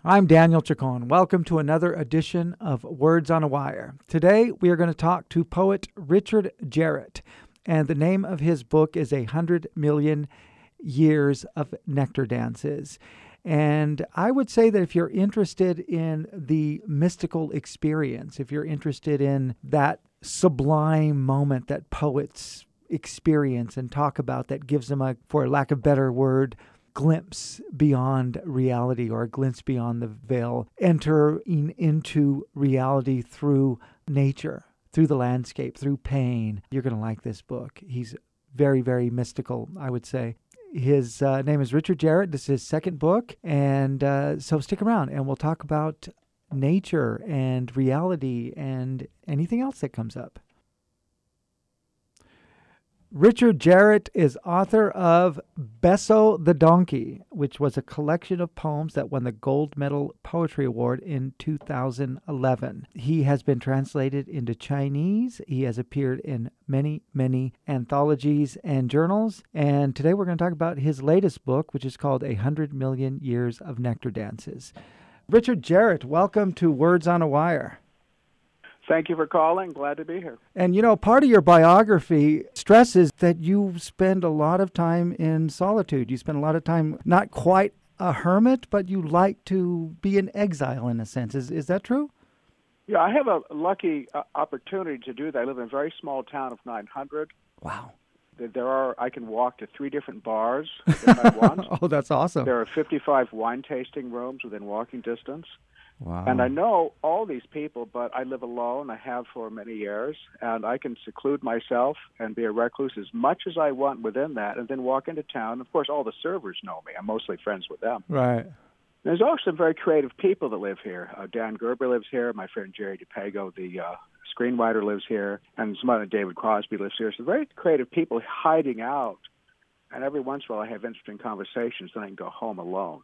I'm Daniel Chacon. Welcome to another edition of Words on a Wire. Today we are going to talk to poet Richard Jarrett, and the name of his book is 100 Million Years of Nectar Dances. And I would say that if you're interested in the mystical experience, if you're interested in that sublime moment that poets experience and talk about that gives them a, for lack of a better word, glimpse beyond reality or a glimpse beyond the veil, entering into reality through nature, through the landscape, through pain. You're going to like this book. He's very, very mystical, I would say. His name is Richard Jarrett. This is his second book. And so stick around and we'll talk about nature and reality and anything else that comes up. Richard Jarrett is author of Besso the Donkey, which was a collection of poems that won the Gold Medal Poetry Award in 2011. He has been translated into Chinese. He has appeared in many, many anthologies and journals. And today we're going to talk about his latest book, which is called 100 Million Years of Nectar Dances. Richard Jarrett, welcome to Words on a Wire. Thank you for calling. Glad to be here. And, you know, part of your biography stresses that you spend a lot of time in solitude. You spend a lot of time, not quite a hermit, but you like to be in exile in a sense. Is that true? Yeah, I have a lucky opportunity to do that. I live in a very small town of 900. Wow. I can walk to 3 different bars if I want. Oh, that's awesome. There are 55 wine tasting rooms within walking distance. Wow. And I know all these people, but I live alone. I have for many years, and I can seclude myself and be a recluse as much as I want within that, and then walk into town. Of course, all the servers know me. I'm mostly friends with them. Right. There's also some very creative people that live here. Dan Gerber lives here. My friend Jerry DePago, the screenwriter, lives here. And some other David Crosby lives here. So very creative people hiding out. And every once in a while I have interesting conversations, then I can go home alone.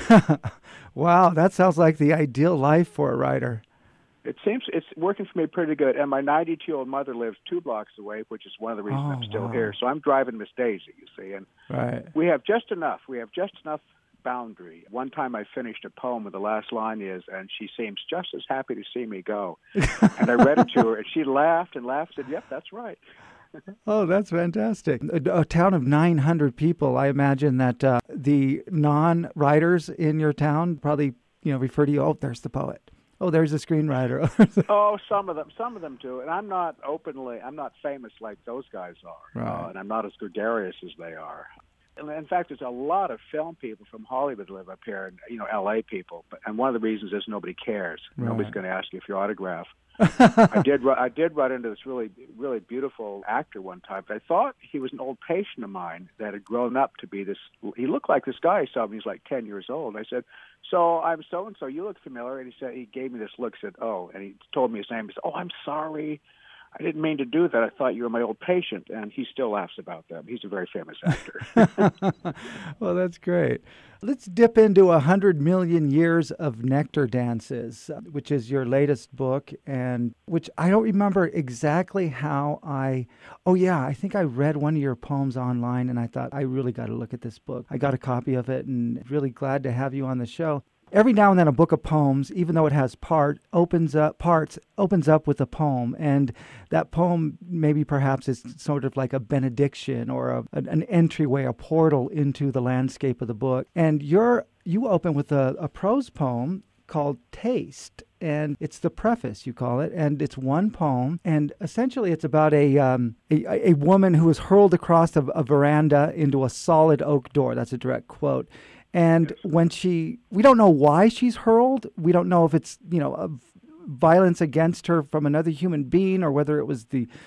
Wow, that sounds like the ideal life for a writer. It seems it's working for me pretty good. And my 92-year-old mother lives 2 blocks away, which is one of the reasons I'm still here. So I'm driving Miss Daisy, you see. And right. We have just enough. We have just enough boundary. One time I finished a poem where the last line is, and she seems just as happy to see me go. And I read it to her, and she laughed and said, yep, that's right. Oh, that's fantastic. A town of 900 people. I imagine that the non-writers in your town probably, refer to you, oh, there's the poet. Oh, there's the screenwriter. Oh, some of them do. And I'm not famous like those guys are. Right. And I'm not as gregarious as they are. And in fact, there's a lot of film people from Hollywood live up here, and L.A. people. And one of the reasons is nobody cares. Right. Nobody's going to ask you for your autograph. I did run into this really, really beautiful actor one time. I thought he was an old patient of mine that had grown up to be this. He looked like this guy I saw when he was like 10 years old. I said, "So I'm so and so. You look familiar." And he gave me this look. Said, "Oh," and he told me his name. He said, "Oh, I'm sorry. I didn't mean to do that. I thought you were my old patient." And he still laughs about that. He's a very famous actor. Well, that's great. Let's dip into 100 Million Years of Nectar Dances, which is your latest book, and which I don't remember exactly how I think I read one of your poems online, and I thought, I really got to look at this book. I got a copy of it, and really glad to have you on the show. Every now and then a book of poems, even though it has opens up with a poem, and that poem maybe perhaps is sort of like a benediction or an entryway, a portal into the landscape of the book. And you open with a prose poem called Taste, and it's the preface, you call it, and it's one poem, and essentially it's about a woman who is hurled across a veranda into a solid oak door. That's a direct quote. And when we don't know why she's hurled. We don't know if it's, violence against her from another human being or whether it was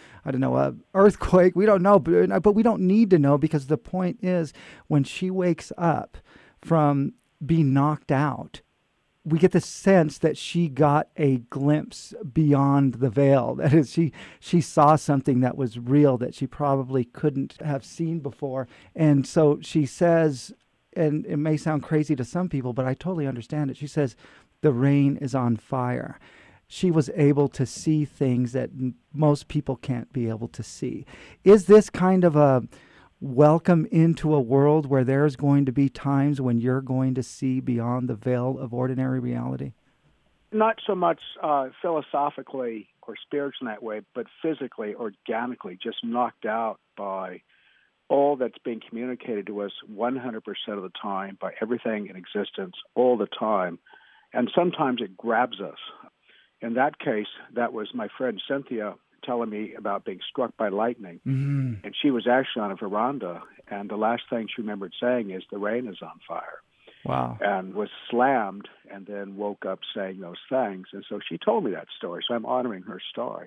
earthquake. We don't know, but we don't need to know, because the point is when she wakes up from being knocked out, we get the sense that she got a glimpse beyond the veil. That is, she saw something that was real that she probably couldn't have seen before. And so she says, and it may sound crazy to some people, but I totally understand it. She says, the rain is on fire. She was able to see things that most people can't be able to see. Is this kind of welcome into a world where there's going to be times when you're going to see beyond the veil of ordinary reality? Not so much philosophically or spiritually in that way, but physically, organically, just knocked out by all that's being communicated to us 100% of the time, by everything in existence all the time. And sometimes it grabs us. In that case, that was my friend Cynthia telling me about being struck by lightning. Mm-hmm. And she was actually on a veranda, and the last thing she remembered saying is, "The rain is on fire." Wow. And was slammed and then woke up saying those things. And so she told me that story, so I'm honoring her story.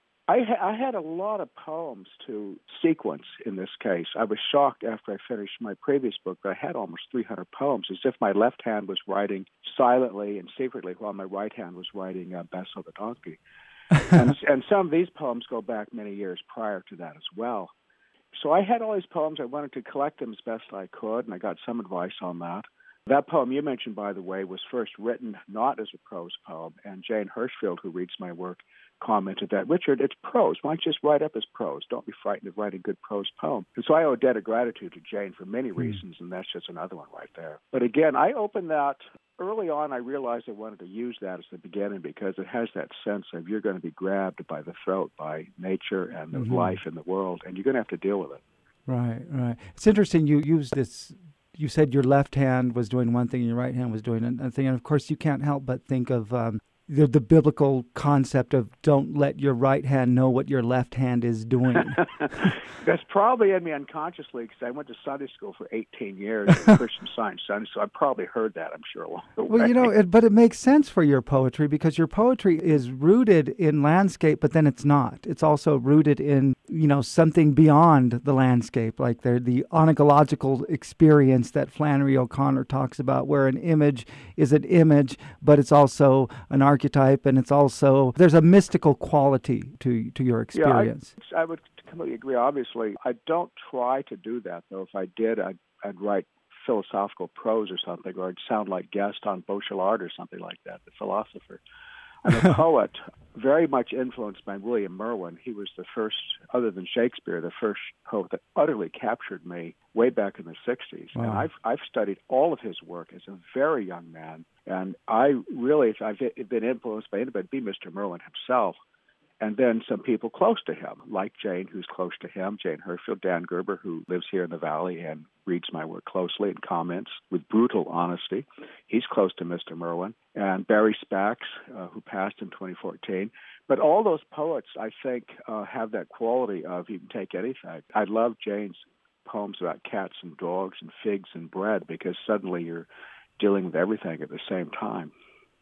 I had a lot of poems to sequence in this case. I was shocked after I finished my previous book that I had almost 300 poems, as if my left hand was writing silently and secretly while my right hand was writing Besso the Donkey. and some of these poems go back many years prior to that as well. So I had all these poems. I wanted to collect them as best I could, and I got some advice on that. That poem you mentioned, by the way, was first written not as a prose poem, and Jane Hirschfield, who reads my work, commented that, "Richard, it's prose. Why don't you just write up as prose? Don't be frightened of writing a good prose poem." And so I owe a debt of gratitude to Jane for many reasons, and that's just another one right there. But again, I opened that early on. I realized I wanted to use that as the beginning because it has that sense of you're going to be grabbed by the throat by nature and the life in the world, and you're going to have to deal with it. Right, right. It's interesting you used this. You said your left hand was doing one thing and your right hand was doing another thing. And, of course, you can't help but think of the biblical concept of don't let your right hand know what your left hand is doing. That's probably in me unconsciously because I went to Sunday school for 18 years, in Christian Science Sunday, so I probably heard that, I'm sure, along the way. Well, you know, but it makes sense for your poetry because your poetry is rooted in landscape, but then it's not. It's also rooted in, you know, something beyond the landscape, like the onagological experience that Flannery O'Connor talks about, where an image is an image, but it's also an archetype, and it's also, there's a mystical quality to your experience. Yeah, I would completely agree. Obviously, I don't try to do that, though. If I did, I'd write philosophical prose or something, or I'd sound like Gaston Bachelard or something like that, the philosopher. I'm a poet, very much influenced by William Merwin. He was the first, other than Shakespeare, the first poet that utterly captured me way back in the 60s. Wow. And I've studied all of his work as a very young man. And I really, if I've been influenced by anybody, it'd be Mr. Merwin himself. And then some people close to him, like Jane, who's close to him, Jane Hirschfield, Dan Gerber, who lives here in the Valley and reads my work closely and comments with brutal honesty. He's close to Mr. Merwin. And Barry Spacks, who passed in 2014. But all those poets, I think, have that quality of you can take anything. I love Jane's poems about cats and dogs and figs and bread because suddenly you're dealing with everything at the same time.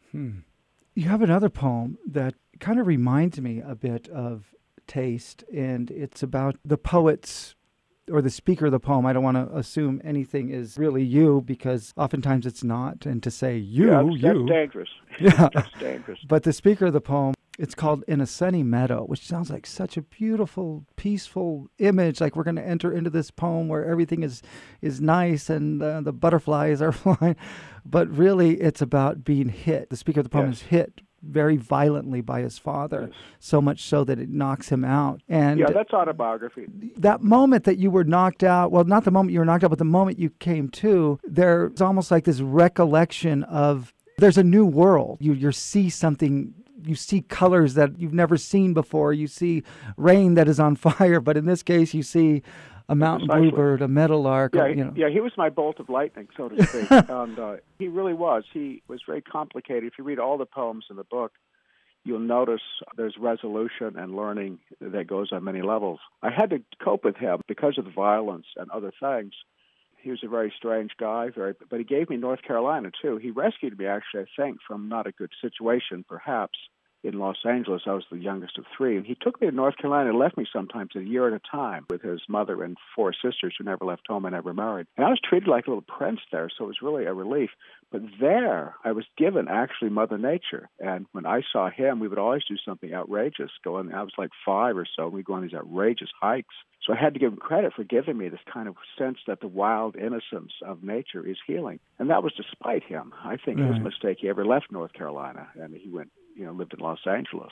You have another poem that kind of reminds me a bit of Taste, and it's about the poet's or the speaker of the poem. I don't want to assume anything is really you because oftentimes it's not, and to say that's dangerous. Yeah, that's dangerous. But the speaker of the poem, it's called In a Sunny Meadow, which sounds like such a beautiful, peaceful image. Like we're going to enter into this poem where everything is nice and the butterflies are flying. But really, it's about being hit. The speaker of the poem is hit very violently by his father, so much so that it knocks him out. And that's autobiography. That moment that you were knocked out, well, not the moment you were knocked out, but the moment you came to, there's almost like this recollection of there's a new world. You see something. You see colors that you've never seen before. You see rain that is on fire, but in this case, you see a mountain bluebird, a meadowlark. Yeah, he was my bolt of lightning, so to speak. And he really was. He was very complicated. If you read all the poems in the book, you'll notice there's resolution and learning that goes on many levels. I had to cope with him because of the violence and other things. He was a very strange guy, but he gave me North Carolina, too. He rescued me, actually, I think, from not a good situation, perhaps. In Los Angeles, I was the youngest of three, and he took me to North Carolina and left me sometimes a year at a time with his mother and four sisters who never left home and never married. And I was treated like a little prince there, so it was really a relief. But there, I was given, actually, Mother Nature. And when I saw him, we would always do something outrageous. I was like 5 or so, and we'd go on these outrageous hikes. So I had to give him credit for giving me this kind of sense that the wild innocence of nature is healing. And that was despite him. I think his mistake, he ever left North Carolina, and he went, lived in Los Angeles,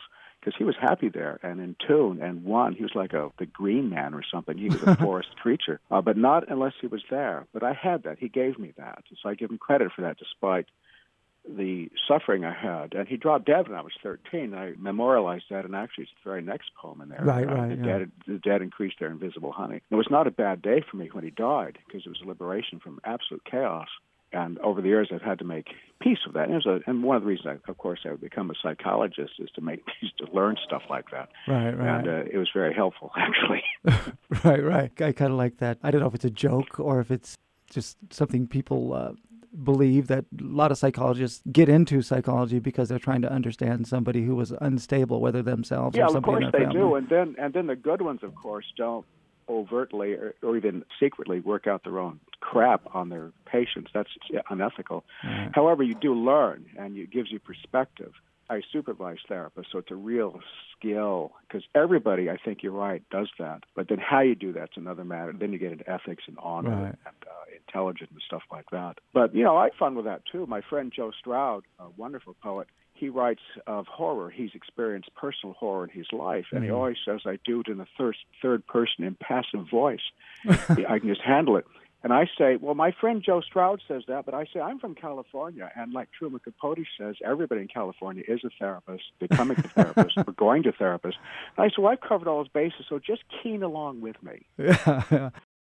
because he was happy there and in tune and one. He was like the Green Man or something. He was a forest creature, but not unless he was there. But I had that. He gave me that. So I give him credit for that despite the suffering I had. And he dropped dead when I was 13. I memorialized that, and actually it's the very next poem in there. The dead increased their invisible honey. It was not a bad day for me when he died, because it was a liberation from absolute chaos. And over the years, I've had to make peace with that. And one of the reasons, of course, I would become a psychologist is to make peace, to learn stuff like that. Right. And it was very helpful, actually. Right. I kind of like that. I don't know if it's a joke or if it's just something people believe, that a lot of psychologists get into psychology because they're trying to understand somebody who was unstable, whether themselves or somebody in their family. Yeah, of course they do. And then the good ones, of course, don't overtly or even secretly work out their own crap on their patients. That's unethical. Right. However, you do learn, and it gives you perspective. I supervise therapists, so it's a real skill, because everybody, I think you're right, does that. But then how you do that's another matter. Then you get into ethics and honor and intelligence and stuff like that. But, I had fun with that, too. My friend Joe Stroud, a wonderful poet, he writes of horror. He's experienced personal horror in his life, and he always says, I do it in the third person in passive voice. I can just handle it. And I say, well, my friend Joe Stroud says that, but I say, I'm from California, and like Truman Capote says, everybody in California is a therapist, becoming a therapist, or going to therapists. And I said, well, I've covered all those bases, so just keen along with me. Yeah.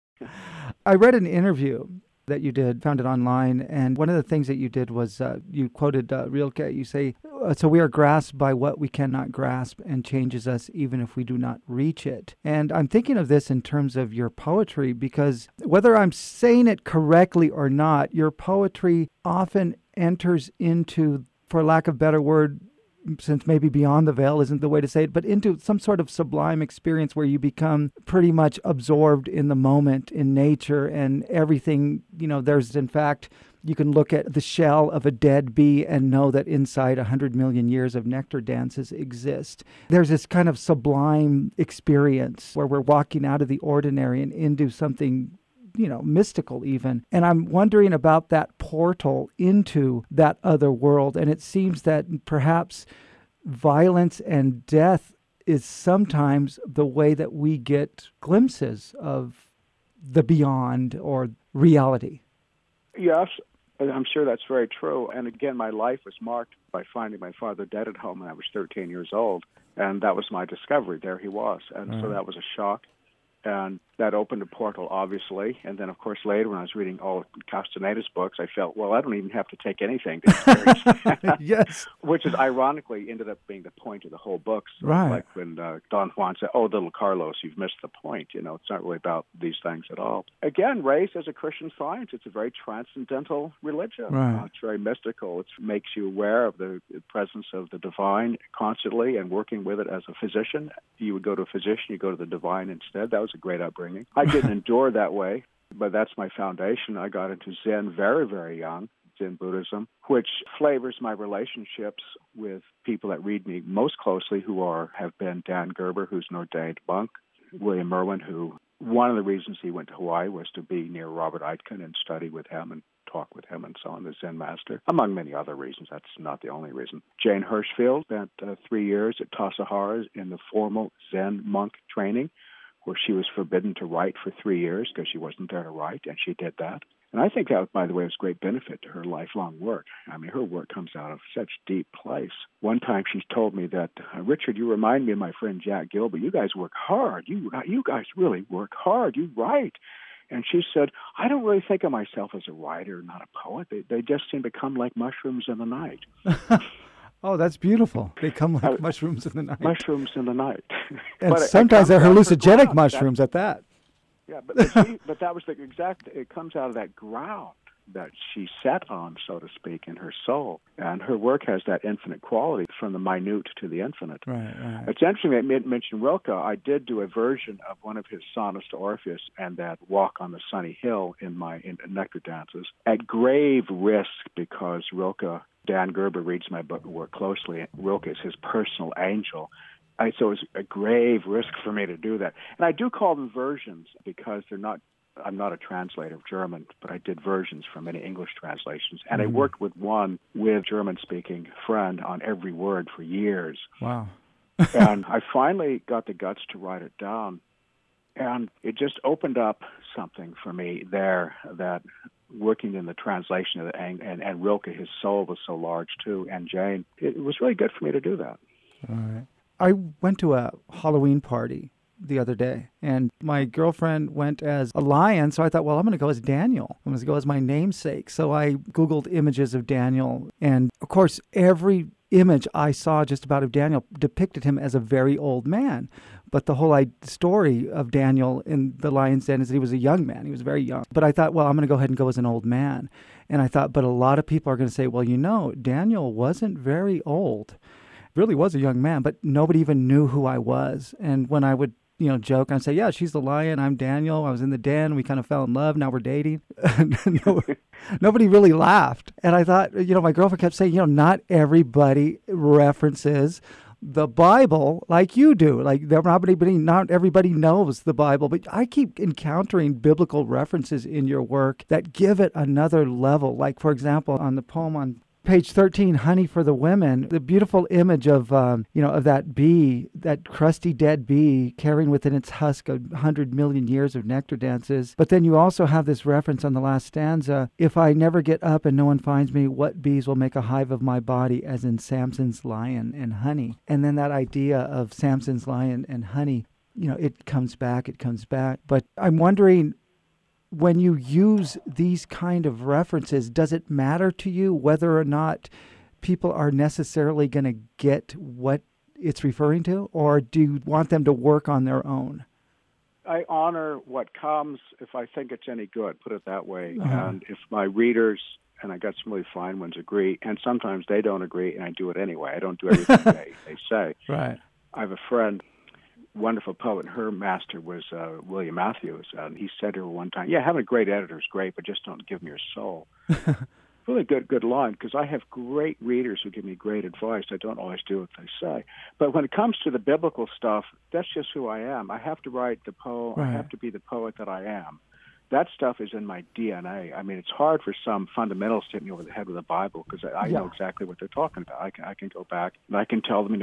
I read an interview that you did, found it online, and one of the things that you did was you quoted Rilke. You say, so we are grasped by what we cannot grasp, and changes us even if we do not reach it. And I'm thinking of this in terms of your poetry, because whether I'm saying it correctly or not, your poetry often enters into, for lack of a better word, since maybe beyond the veil isn't the way to say it, but into some sort of sublime experience where you become pretty much absorbed in the moment, in nature, and everything. There's, in fact, you can look at the shell of a dead bee and know that inside 100 million years of nectar dances exist. There's this kind of sublime experience where we're walking out of the ordinary and into something mystical even. And I'm wondering about that portal into that other world. And it seems that perhaps violence and death is sometimes the way that we get glimpses of the beyond or reality. Yes, I'm sure that's very true. And again, my life was marked by finding my father dead at home when I was 13 years old. And that was my discovery. There he was. And so that was a shock. And that opened a portal, obviously. And then, of course, later when I was reading all of Castaneda's books, I felt, well, I don't even have to take anything to experience. Yes. Which is ironically ended up being the point of the whole book. So right. Like when Don Juan said, oh, little Carlos, you've missed the point. It's not really about these things at all. Again, race as a Christian science, it's a very transcendental religion. Right. It's very mystical. It makes you aware of the presence of the divine constantly and working with it as a physician. You would go to a physician, you go to the divine instead. That was a great upbringing. I didn't endure that way, but that's my foundation. I got into Zen very, very young, Zen Buddhism, which flavors my relationships with people that read me most closely, who have been Dan Gerber, who's an ordained monk, William Merwin, who one of the reasons he went to Hawaii was to be near Robert Aitken and study with him and talk with him and so on, the Zen master, among many other reasons. That's not the only reason. Jane Hirschfield spent 3 years at Tassajara in the formal Zen monk training, where she was forbidden to write for 3 years because she wasn't there to write, and she did that. And I think that, by the way, was great benefit to her lifelong work. I mean, her work comes out of such deep place. One time she told me that, Richard, you remind me of my friend Jack Gilbert. You guys work hard. You guys really work hard. You write. And she said, I don't really think of myself as a writer, not a poet. They just seem to come like mushrooms in the night. Oh, that's beautiful. They come like mushrooms in the night. Mushrooms in the night. And sometimes they're hallucinogenic mushrooms at that. Yeah, but that was the exact, it comes out of that ground that she sat on, so to speak, in her soul. And her work has that infinite quality, from the minute to the infinite. Right. It's interesting that you mentioned Rilke. I did do a version of one of his sonnets to Orpheus and that Walk on the Sunny Hill in Nectar Dances, at grave risk, because Rilke, Dan Gerber reads my work closely. Rilke is his personal angel. So it was a grave risk for me to do that. And I do call them versions because I'm not a translator of German, but I did versions from many English translations. And I worked with German-speaking friend on every word for years. Wow. And I finally got the guts to write it down. And it just opened up something for me there, that working in the translation of and Rilke, his soul was so large too, and Jane. It was really good for me to do that. All right. I went to a Halloween party the other day, and my girlfriend went as a lion, so I thought, well, I'm going to go as Daniel. I'm going to go as my namesake. So I Googled images of Daniel, and of course, every image I saw just about of Daniel depicted him as a very old man. But the whole story of Daniel in the lion's den is that he was a young man. He was very young. But I thought, well, I'm going to go ahead and go as an old man. And I thought, but a lot of people are going to say, well, Daniel wasn't very old. Really was a young man, but nobody even knew who I was. And when I would joke and say, yeah, she's the lion, I'm Daniel, I was in the den, we kind of fell in love, now we're dating. Nobody really laughed. And I thought, my girlfriend kept saying, not everybody references the Bible like you do. Like, not everybody knows the Bible, but I keep encountering biblical references in your work that give it another level. Like, for example, on the poem on page 13, Honey for the Women, the beautiful image of, of that bee, that crusty dead bee carrying within its husk 100 million years of nectar dances. But then you also have this reference on the last stanza, if I never get up and no one finds me, what bees will make a hive of my body, as in Samson's lion and honey? And then that idea of Samson's lion and honey, it comes back. But I'm wondering, when you use these kind of references, does it matter to you whether or not people are necessarily going to get what it's referring to, or do you want them to work on their own? I honor what comes if I think it's any good, put it that way. And if my readers, and I got some really fine ones, agree, and sometimes they don't agree, and I do it anyway. I don't do everything they say. Right. I have a friend, wonderful poet, and her master was William Matthews, and he said to her one time, having a great editor is great, but just don't give me your soul. Really good line, because I have great readers who give me great advice. I don't always do what they say. But when it comes to the biblical stuff, that's just who I am. I have to write the poem. Right. I have to be the poet that I am. That stuff is in my DNA. I mean, it's hard for some fundamentalists to hit me over the head with the Bible, because I know exactly what they're talking about. I can go back and I can tell them,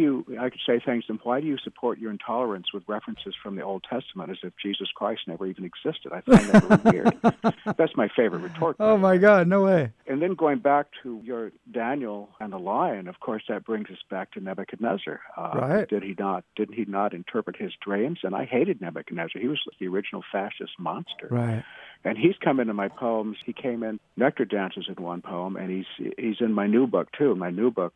I could say things to them, why do you support your intolerance with references from the Old Testament as if Jesus Christ never even existed? I find that really weird. That's my favorite retort. Oh, my God, no way. And then going back to your Daniel and the lion, of course, that brings us back to Nebuchadnezzar. Right. Didn't he not interpret his dreams? And I hated Nebuchadnezzar. He was the original fascist monster. Right. And he's come into my poems. He came in Nectar Dances in one poem, and he's in my new book, too. My new book,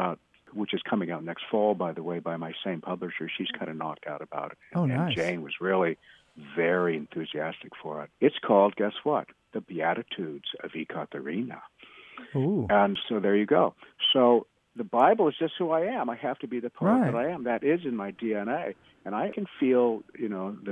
which is coming out next fall, by the way, by my same publisher. She's kind of knocked out about it. Oh, nice. And Jane was really very enthusiastic for it. It's called, guess what? The Beatitudes of Ekaterina. Ooh. And so there you go. So the Bible is just who I am. I have to be the poet that I am. That is in my DNA. And I can feel, the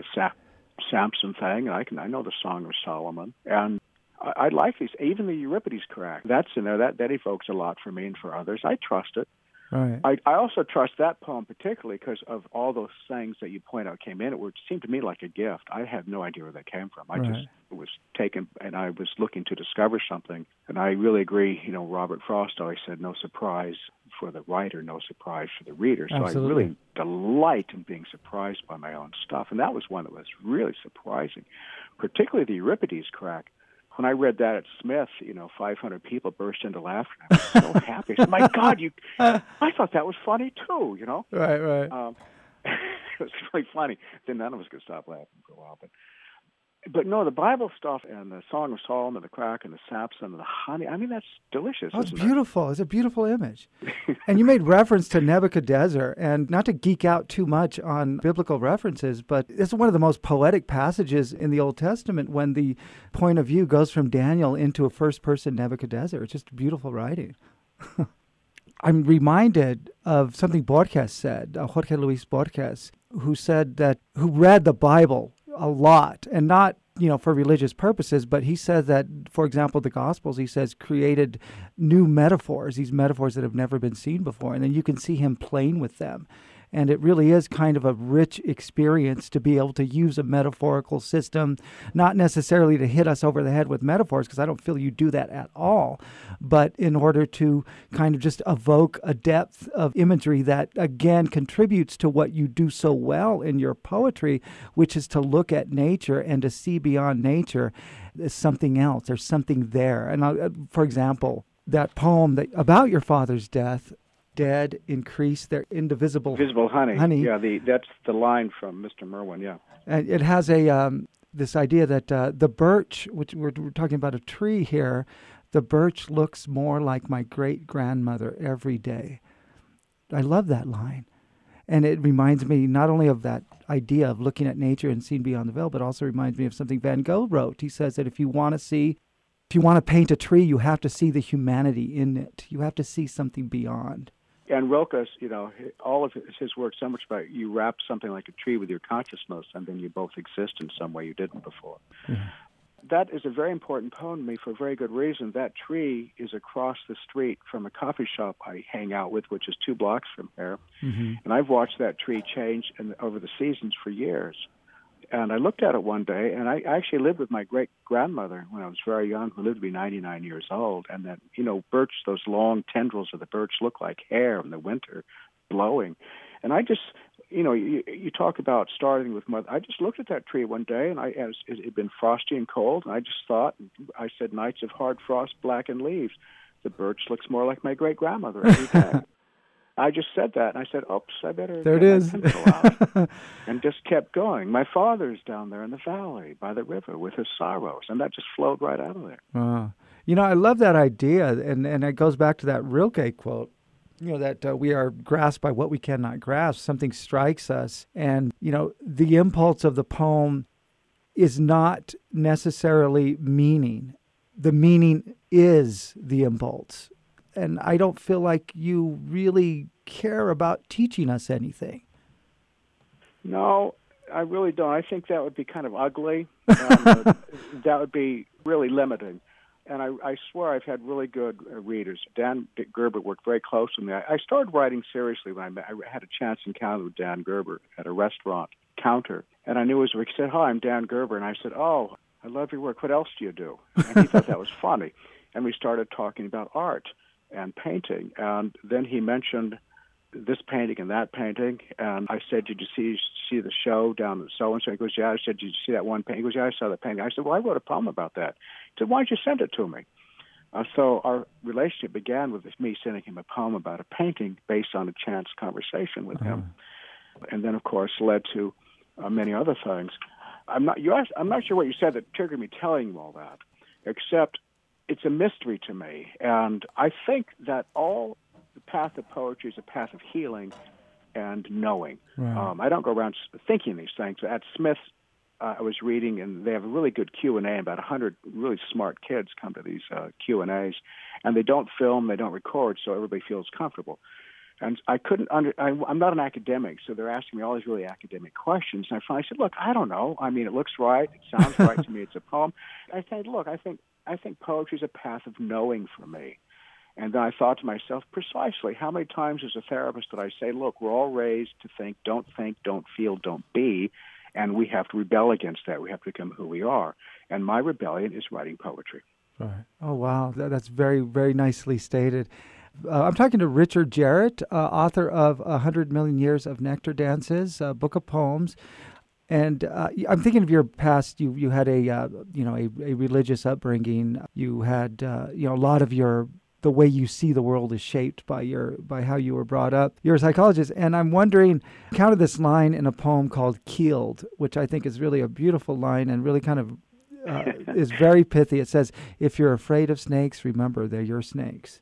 Samson thing, and I know the Song of Solomon, and I like these. Even the Euripides crack, that's in there. That evokes a lot for me and for others. I trust it. Right. I also trust that poem particularly because of all those things that you point out came in. It seemed to me like a gift. I had no idea where that came from. I just was taken, and I was looking to discover something. And I really agree. Robert Frost always said, "No surprise for the writer, no surprise for the reader." So Absolutely. I really delight in being surprised by my own stuff, and that was one that was really surprising, particularly the Euripides crack. When I read that at Smith, 500 people burst into laughter. I was so happy. I said, my God, I thought that was funny too, Right. It was really funny. Then none of us could stop laughing for a while. But no, the Bible stuff and the Song of Solomon, the crack and the Samson and the honey, I mean, that's delicious. Oh, it's beautiful. It's a beautiful image. And you made reference to Nebuchadnezzar, and not to geek out too much on biblical references, but it's one of the most poetic passages in the Old Testament when the point of view goes from Daniel into a first-person Nebuchadnezzar. It's just beautiful writing. I'm reminded of something Borges said, Jorge Luis Borges, who read the Bible a lot, and not, for religious purposes, but he says that, for example, the Gospels, he says, created new metaphors, these metaphors that have never been seen before, and then you can see him playing with them. And it really is kind of a rich experience to be able to use a metaphorical system, not necessarily to hit us over the head with metaphors, because I don't feel you do that at all, but in order to kind of just evoke a depth of imagery that, again, contributes to what you do so well in your poetry, which is to look at nature and to see beyond nature as something else. There's something there. And for example, that poem about your father's death, dead increase their indivisible honey. Yeah, that's the line from Mr. Merwin. Yeah, and it has a this idea that the birch, which we're talking about a tree here, the birch looks more like my great grandmother every day. I love that line, and it reminds me not only of that idea of looking at nature and seeing beyond the veil, but also reminds me of something Van Gogh wrote. He says that if you want to paint a tree, you have to see the humanity in it. You have to see something beyond. And Rilke's, all of his work so much about you wrap something like a tree with your consciousness, and then you both exist in some way you didn't before. Mm-hmm. That is a very important poem to me for a very good reason. That tree is across the street from a coffee shop I hang out with, which is 2 blocks from here. Mm-hmm. And I've watched that tree change over the seasons for years. And I looked at it one day, and I actually lived with my great-grandmother when I was very young, who lived to be 99 years old. And that, birch, those long tendrils of the birch look like hair in the winter, blowing. And I just, you talk about starting with mother. I just looked at that tree one day, and it had been frosty and cold, and I just thought, I said, nights of hard frost, blackened leaves. The birch looks more like my great-grandmother every day. I just said that, and I said, oops, I better there get it is. my pencil out. And just kept going. My father's down there in the valley by the river with his sorrows, and that just flowed right out of there. I love that idea, and it goes back to that Rilke quote, that we are grasped by what we cannot grasp. Something strikes us, and, the impulse of the poem is not necessarily meaning. The meaning is the impulse. And I don't feel like you really care about teaching us anything. No, I really don't. I think that would be kind of ugly. That would be really limiting. And I swear I've had really good readers. Dan Gerber worked very close with me. I started writing seriously when I had a chance encounter with Dan Gerber at a restaurant counter. And I knew his work. He said, hi, I'm Dan Gerber. And I said, oh, I love your work. What else do you do? And he thought that was funny. And we started talking about art and painting. And then he mentioned this painting and that painting. And I said, did you see the show down at so-and-so? He goes, yeah. I said, did you see that one painting? He goes, yeah, I saw that painting. I said, well, I wrote a poem about that. He said, why don't you send it to me? So our relationship began with me sending him a poem about a painting based on a chance conversation with him. And then, of course, led to many other things. I'm not sure what you said that triggered me telling you all that, except it's a mystery to me. And I think that all the path of poetry is a path of healing and knowing. Right. I don't go around thinking these things. At Smith, I was reading, and they have a really good Q&A. About 100 really smart kids come to these Q&As, and they don't film, they don't record, so everybody feels comfortable. And I couldn't I'm not an academic, so they're asking me all these really academic questions. And I finally said, look, I don't know. I mean, it looks right. It sounds right to me. It's a poem. I said, look, I think poetry is a path of knowing for me. And then I thought to myself, precisely, how many times as a therapist did I say, look, we're all raised to think, don't feel, don't be, and we have to rebel against that. We have to become who we are. And my rebellion is writing poetry. Right. Oh, wow. That's very, very nicely stated. I'm talking to Richard Jarrett, author of 100 Million Years of Nectar Dances, a book of poems. And I'm thinking of your past. You had a religious upbringing. You had a lot of the way you see the world is shaped by how you were brought up. You're a psychologist, and I'm wondering, I counted this line in a poem called "Keeled," which I think is really a beautiful line and really kind of is very pithy. It says, "If you're afraid of snakes, remember they're your snakes."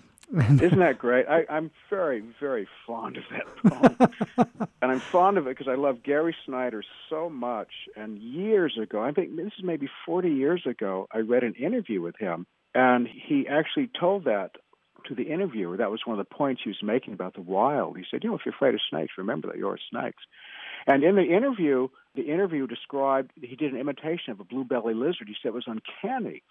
Isn't that great? I'm very, very fond of that poem. And I'm fond of it because I love Gary Snyder so much. And years ago, I think this is maybe 40 years ago, I read an interview with him. And he actually told that to the interviewer. That was one of the points he was making about the wild. He said, if you're afraid of snakes, remember that you're snakes. And in the interview described, he did an imitation of a blue-belly lizard. He said it was uncanny.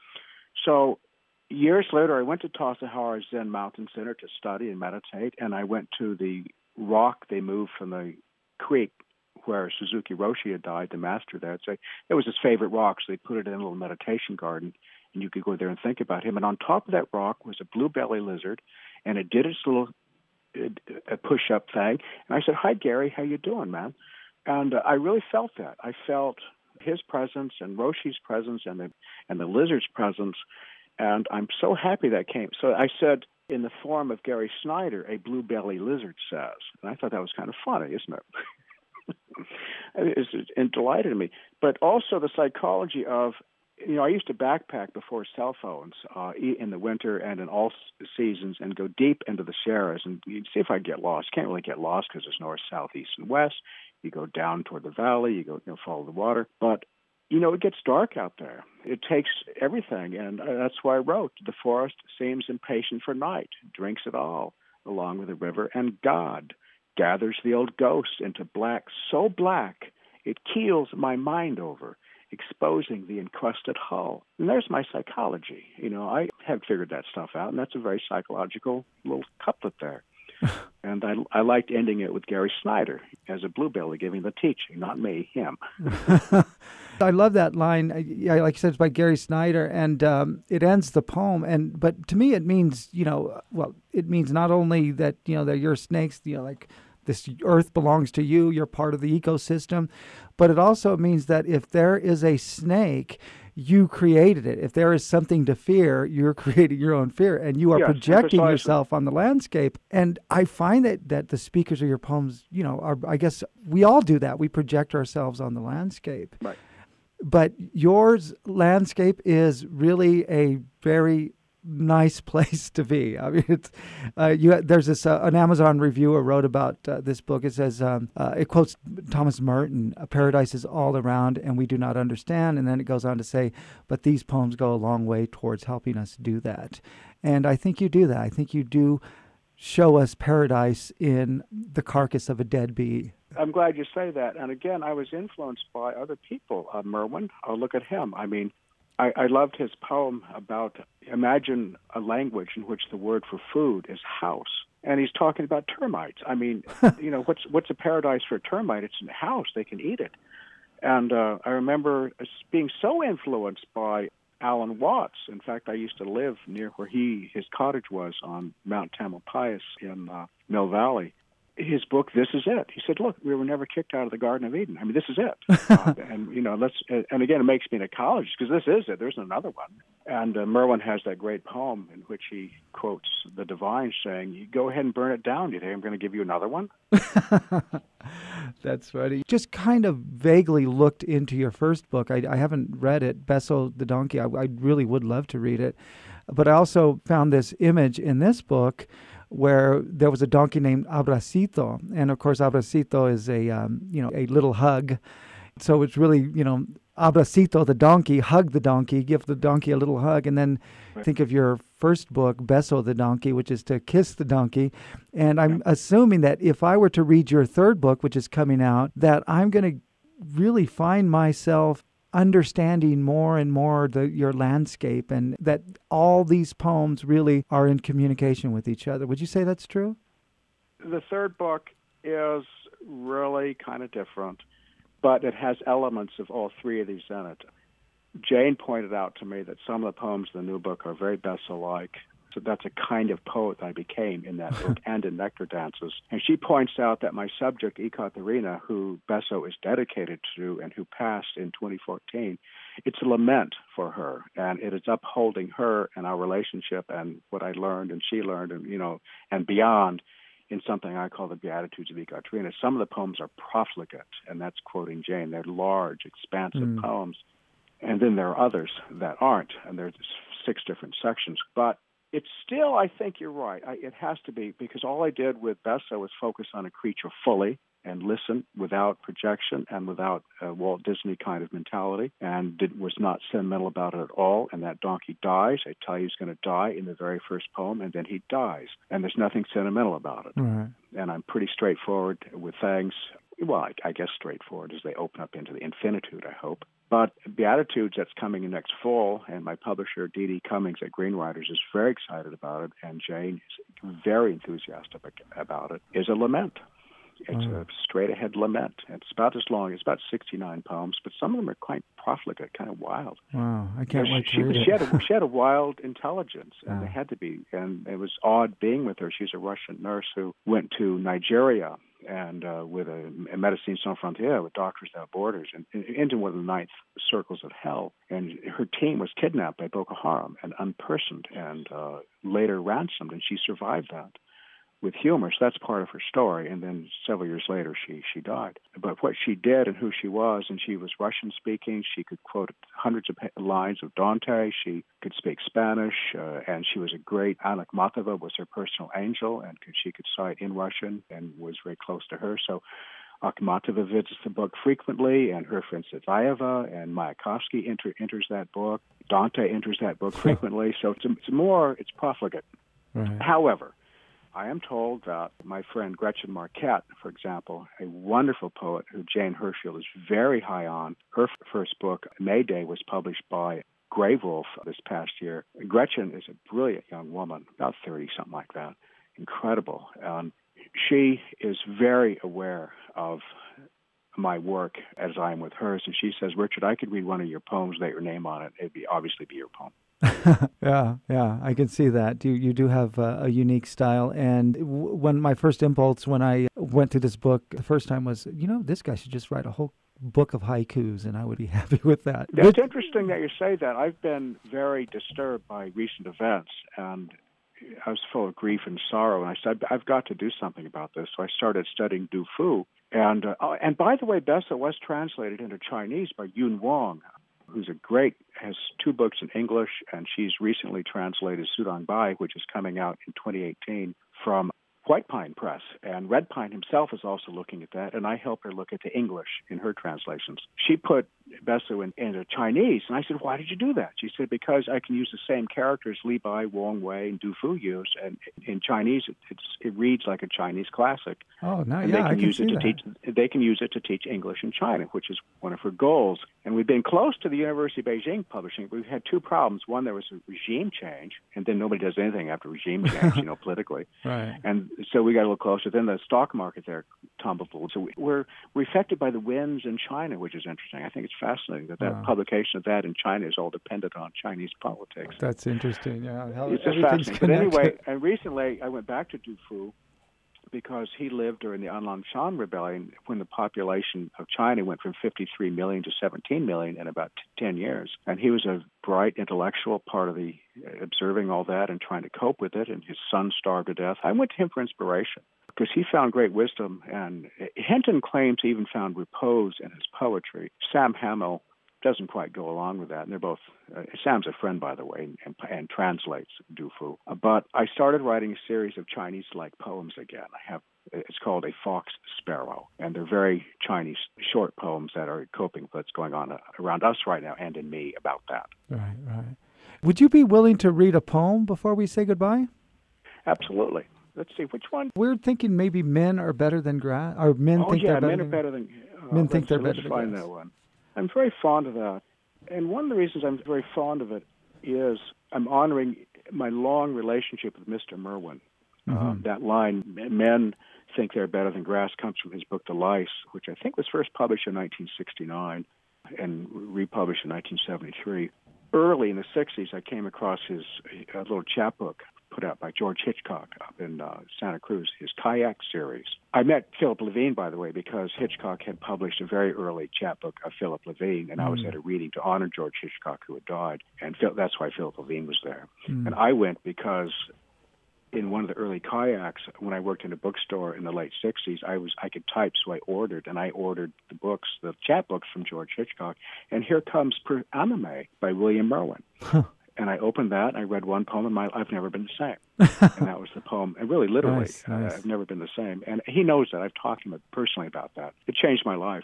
So years later, I went to Tassajara Zen Mountain Center to study and meditate, and I went to the rock they moved from the creek where Suzuki Roshi had died, the master there. It was his favorite rock, so they put it in a little meditation garden, and you could go there and think about him. And on top of that rock was a blue belly lizard, and it did its little push-up thing. And I said, "Hi, Gary, how you doing, man?" And I really felt that. I felt his presence and Roshi's presence and the lizard's presence, and I'm so happy that came. So I said, in the form of Gary Snyder, a blue belly lizard says. And I thought that was kind of funny, isn't it? It delighted me. But also the psychology of, I used to backpack before cell phones in the winter and in all seasons and go deep into the Sierras and you'd see if I get lost. Can't really get lost because there's north, south, east, and west. You go down toward the valley, you go follow the water. But, it gets dark out there. It takes everything, and that's why I wrote, "The forest seems impatient for night, drinks it all along with the river, and God gathers the old ghosts into black, so black it keels my mind over, exposing the encrusted hull." And there's my psychology. I have figured that stuff out, and that's a very psychological little couplet there. And I liked ending it with Gary Snyder as a bluebelly giving the teaching, not me, him. I love that line. Like I said, it's by Gary Snyder, and it ends the poem. But to me, it means, it means not only that, that you're snakes, like this earth belongs to you, you're part of the ecosystem, but it also means that if there is a snake, you created it. If there is something to fear, you're creating your own fear, and you are projecting yourself on the landscape. And I find that the speakers of your poems, I guess we all do that. We project ourselves on the landscape. Right. But yours landscape is really a very nice place to be. I mean, it's there's this an Amazon reviewer wrote about this book. It says it quotes Thomas Merton: "A paradise is all around, and we do not understand." And then it goes on to say, "But these poems go a long way towards helping us do that." And I think you do that. I think you do show us paradise in the carcass of a dead bee. I'm glad you say that. And again, I was influenced by other people. Merwin, look at him. I mean, I loved his poem about, imagine a language in which the word for food is house. And he's talking about termites. I mean, what's a paradise for a termite? It's a house. They can eat it. And I remember being so influenced by Alan Watts. In fact, I used to live near where his cottage was on Mount Tamalpais in Mill Valley. His book, This Is It. He said, "Look, we were never kicked out of the Garden of Eden. I mean, this is it." And again, it makes me an ecologist because this is it. There's another one. And Merwin has that great poem in which he quotes the divine saying, "You go ahead and burn it down. Do you think I'm going to give you another one?" That's funny. Just kind of vaguely looked into your first book. I haven't read it, Besso the Donkey. I really would love to read it. But I also found this image in this book where there was a donkey named Abracito. And of course, Abracito is a little hug. So it's really, Abracito the donkey, hug the donkey, give the donkey a little hug. And then think of your first book, Besso the Donkey, which is to kiss the donkey. And I'm assuming that if I were to read your third book, which is coming out, that I'm going to really find myself understanding more and more your landscape, and that all these poems really are in communication with each other. Would you say that's true? The third book is really kind of different, but it has elements of all three of these in it. Jane pointed out to me that some of the poems in the new book are very Besso-like. So that's a kind of poet I became in that book and in Nectar Dances. And she points out that my subject, Ekaterina, who Besso is dedicated to and who passed in 2014, it's a lament for her. And it is upholding her and our relationship and what I learned and she learned and beyond in something I call the Beatitudes of Ekaterina. Some of the poems are profligate, and that's quoting Jane. They're large, expansive poems. And then there are others that aren't, and there's 6 different sections. But it's still, I think you're right. It has to be, because all I did with Besso was focus on a creature fully and listen without projection and without a Walt Disney kind of mentality, and was not sentimental about it at all. And that donkey dies. I tell you he's going to die in the very first poem, and then he dies. And there's nothing sentimental about it. Right. And I'm pretty straightforward with things. Well, I guess straightforward as they open up into the infinitude, I hope. But Beatitudes, that's coming in next fall, and my publisher, Dee Dee Cummings at Greenwriters, is very excited about it, and Jane is very enthusiastic about it, is a lament. It's a straight-ahead lament. It's about as long. It's about 69 poems, but some of them are quite profligate, kind of wild. Wow, I can't wait to read it. She had a wild intelligence, and they had to be. And it was odd being with her. She's a Russian nurse who went to Nigeria and with a Médecins Sans Frontières, with Doctors Without Borders, and into one of the ninth circles of hell. And her team was kidnapped by Boko Haram and unpersoned and later ransomed, and she survived that with humor. So that's part of her story. And then several years later, she died. But what she did and who she was, and she was Russian speaking. She could quote hundreds of lines of Dante. She could speak Spanish, and she was a great. Anna Akhmatova was her personal angel, and she could cite in Russian and was very close to her. So Akhmatova visits the book frequently, and her friend Tsvetaeva and Mayakovsky enters that book. Dante enters that book frequently. So it's profligate. Right. However, I am told that my friend Gretchen Marquette, for example, a wonderful poet who Jane Hirschfield is very high on, her first book, Mayday, was published by Graywolf this past year. Gretchen is a brilliant young woman, about 30, something like that. Incredible. She is very aware of my work as I am with hers, and she says, Richard, I could read one of your poems without your name on it. It'd obviously be your poem. Yeah, I can see that. You do have a unique style. And when my first impulse when I went through this book the first time was, this guy should just write a whole book of haikus, and I would be happy with that. It's interesting that you say that. I've been very disturbed by recent events, and I was full of grief and sorrow, and I said, I've got to do something about this. So I started studying Du Fu. And by the way, Bessa was translated into Chinese by Yun Wang, who's has 2 books in English, and she's recently translated Sudong Bai, which is coming out in 2018 from White Pine Press. And Red Pine himself is also looking at that, and I helped her look at the English in her translations. She put Bessa into Chinese, and I said, why did you do that? She said, because I can use the same characters Li Bai, Wang Wei, and Du Fu used, and in Chinese it reads like a Chinese classic. Oh, no, and yeah, they can use it to teach English in China, which is one of her goals. And we've been close to the University of Beijing publishing. We've had 2 problems. One, there was a regime change, and then nobody does anything after regime change, politically. Right. And so we got a little closer. Then the stock market there tumbled. So we're affected by the winds in China, which is interesting. I think it's fascinating that publication of that in China is all dependent on Chinese politics. That's interesting. Yeah, it's just fascinating. But anyway, and recently I went back to Du Fu because he lived during the Anlang Shan Rebellion when the population of China went from 53 million to 17 million in about 10 years. And he was a bright intellectual, part of the observing all that and trying to cope with it, and his son starved to death. I went to him for inspiration because he found great wisdom, and Hinton claims he even found repose in his poetry. Sam Hamill doesn't quite go along with that, and they're both Sam's a friend, by the way, and translates Du Fu. But I started writing a series of Chinese-like poems again. It's called A Fox Sparrow, and they're very Chinese short poems that are coping with what's going on around us right now and in me about that. Right. Would you be willing to read a poem before we say goodbye? Absolutely. Let's see, which one? We're thinking maybe men are better than grass, or men think they're better men than... are better than... men think they're better than grass. Let's find that one. I'm very fond of that. And one of the reasons I'm very fond of it is I'm honoring my long relationship with Mr. Merwin. Mm-hmm. That line, men think they're better than grass, comes from his book, The Lice, which I think was first published in 1969 and republished in 1973. Early in the 60s, I came across his little chapbook put out by George Hitchcock up in Santa Cruz, his Kayak series. I met Philip Levine, by the way, because Hitchcock had published a very early chapbook of Philip Levine, and I was at a reading to honor George Hitchcock, who had died, and that's why Philip Levine was there. And I went because in one of the early Kayaks, when I worked in a bookstore in the late 60s, I could type, so I ordered the books, the chapbooks from George Hitchcock, and here comes Per Anime by William Merwin. And I opened that, and I read one poem, and I've never been the same. And that was the poem. And really, literally, nice. I've never been the same. And he knows that. I've talked to him personally about that. It changed my life.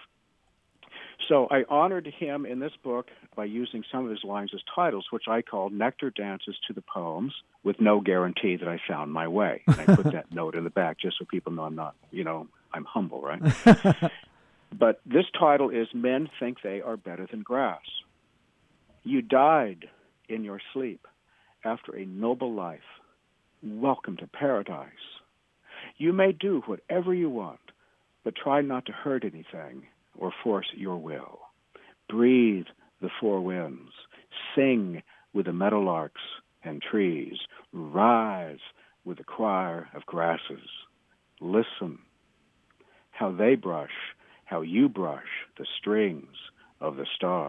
So I honored him in this book by using some of his lines as titles, which I called Nectar Dances to the Poems, with no guarantee that I found my way. And I put that note in the back just so people know I'm not, I'm humble, right? But this title is Men Think They Are Better Than Grass. You died in your sleep after a noble life. Welcome to paradise. You may do whatever you want, but try not to hurt anything or force your will. Breathe the four winds. Sing with the meadowlarks and trees. Rise with the choir of grasses. Listen how they brush, how you brush the strings of the stars.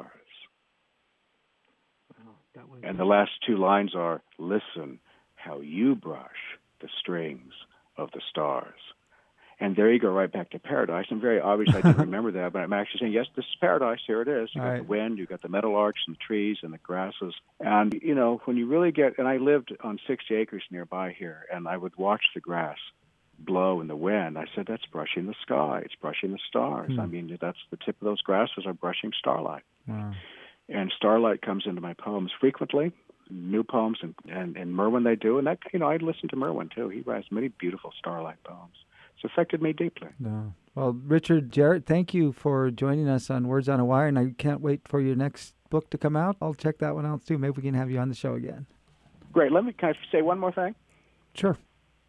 And the last two lines are, listen how you brush the strings of the stars. And there you go, right back to paradise. And very obvious, I didn't remember that, but I'm actually saying, yes, this is paradise. Here it is. You got the wind, you got the meadowlarks and the trees and the grasses. And, you know, when you really get, and I lived on 60 acres nearby here, and I would watch the grass blow in the wind. I said, that's brushing the sky. It's brushing the stars. I mean, that's the tip of those grasses are brushing starlight. Wow. And starlight comes into my poems frequently. New poems and Merwin they do. And that, you know, I listen to Merwin too. He writes many beautiful starlight poems. It's affected me deeply. No. Well, Richard Jarrett, thank you for joining us on Words on a Wire, and I can't wait for your next book to come out. I'll check that one out too. Maybe we can have you on the show again. Great. Can I say one more thing? Sure.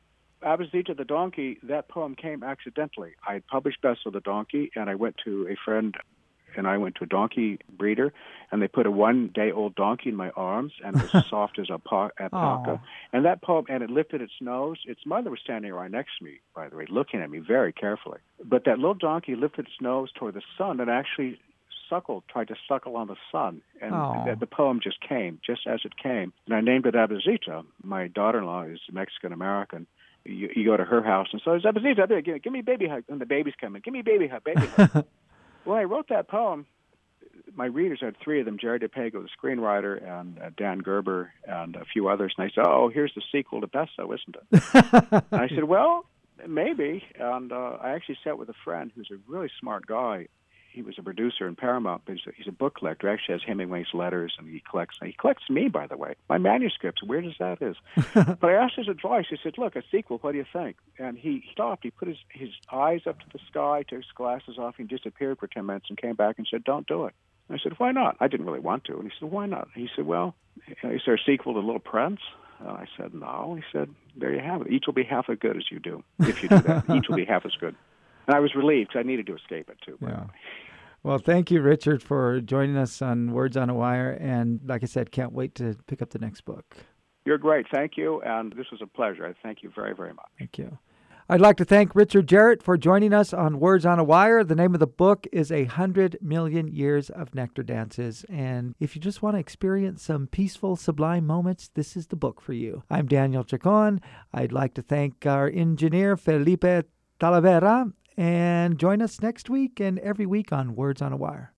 Abazita the Donkey, that poem came accidentally. I had published Best of the Donkey, and I went to a friend, and I went to a donkey breeder, and they put a one-day-old donkey in my arms, and it was soft as alpaca. And that poem, and it lifted its nose. Its mother was standing right next to me, by the way, looking at me very carefully. But that little donkey lifted its nose toward the sun and actually tried to suckle on the sun. And the poem just came, just as it came. And I named it Abazita. My daughter-in-law is Mexican-American. You go to her house, and so it's Abazita, give me a baby hug. And the baby's coming, give me a baby hug, baby hug. When I wrote that poem, my readers had three of them, Jerry DePago, the screenwriter, and Dan Gerber, and a few others. And I said, oh, here's the sequel to Besso, isn't it? And I said, well, maybe. And I actually sat with a friend who's a really smart guy. He was a producer in Paramount, but he's a book collector. He actually has Hemingway's letters, and he collects me, by the way, my manuscripts, weird as that is. But I asked his advice. He said, look, a sequel, what do you think? And he stopped. He put his eyes up to the sky, took his glasses off, and disappeared for 10 minutes and came back and said, don't do it. And I said, why not? I didn't really want to. And he said, why not? He said, well, is there a sequel to Little Prince? And I said, no. He said, there you have it. Each will be half as good as you do, if you do that. Each will be half as good. And I was relieved because I needed to escape it, too. Yeah. Well, thank you, Richard, for joining us on Words on a Wire. And like I said, can't wait to pick up the next book. You're great. Thank you. And this was a pleasure. I thank you very, very much. Thank you. I'd like to thank Richard Jarrett for joining us on Words on a Wire. The name of the book is 100 Million Years of Nectar Dances. And if you just want to experience some peaceful, sublime moments, this is the book for you. I'm Daniel Chacon. I'd like to thank our engineer, Felipe Talavera. And join us next week and every week on Words on a Wire.